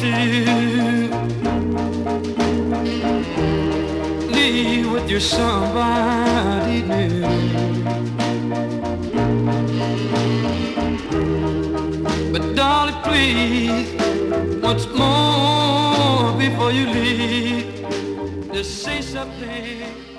to leave with your somebody new. But darling, please, once more before you leave, just say something.